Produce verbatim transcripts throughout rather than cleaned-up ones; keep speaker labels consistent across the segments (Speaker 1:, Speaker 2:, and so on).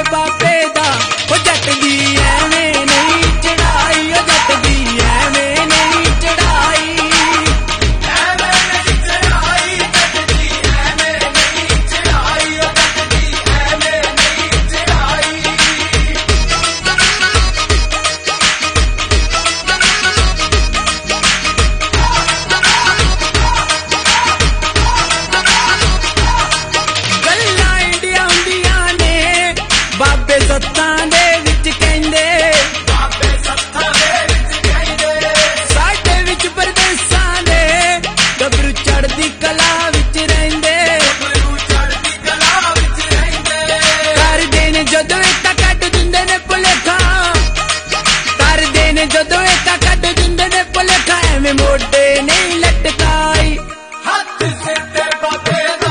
Speaker 1: बाबे दा ओ जट दी एवें नहीं चढ़ाई ओ जट दी एवें नहीं चढ़ाई एवें नहीं चढ़ाई जट दी एवें नहीं चढ़ाई ओ जट दी एवें नहीं चढ़ाई बाबे सत्तां दे विच कहंदे बाबे सत्तां दे विच कहंदे साडे विच परदेसां दे गबरू चढ़दी कला विच रहिंदे गबरू चढ़दी कला विच रहिंदे कर देने जदों इक्का कट दिंदे ने भुलेखा कर देने जदों इक्का कट दिंदे ने भुलेखा एवें मोढे नहीं लटकाई हथ सिर ते बाबे दा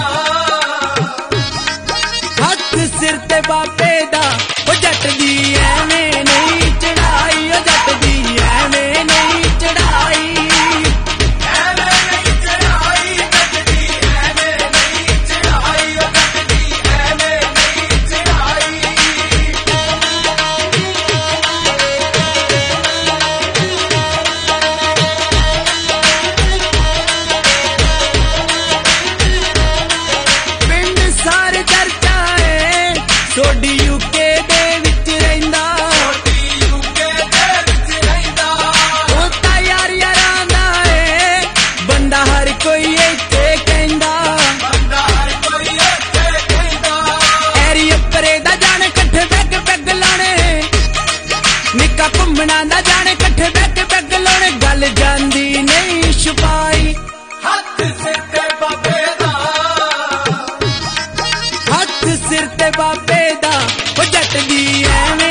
Speaker 1: हथ सिर ते बाबे दा ओ जट दी एवें नहीं चढ़ाई ओ जट दी एवें नहीं चढ़ाई एवें नहीं चढ़ाई जट दी एवें नहीं चढ़ाई ओ जट दी एवें नहीं चढ़ाई पिंड सारे चर्चा है सोडी यूके दे विच रहिंदा सोडी यूके दे विच रहिंदा ओ तां यार यारां दा ए बंदा हर कोई इत्थे कहंदा बंदा हर कोई इत्थे कहंदा एरी अपरे दा जाने कट्ठे बैग बैग लाने निक्का घुम्मणा दा जाने कट्ठे बैग बैग लाने गल जांदी नहीं छुपाई हथ सिर ते बाबे दा हथ सिर ते बाबे दा ओ जट दी एवें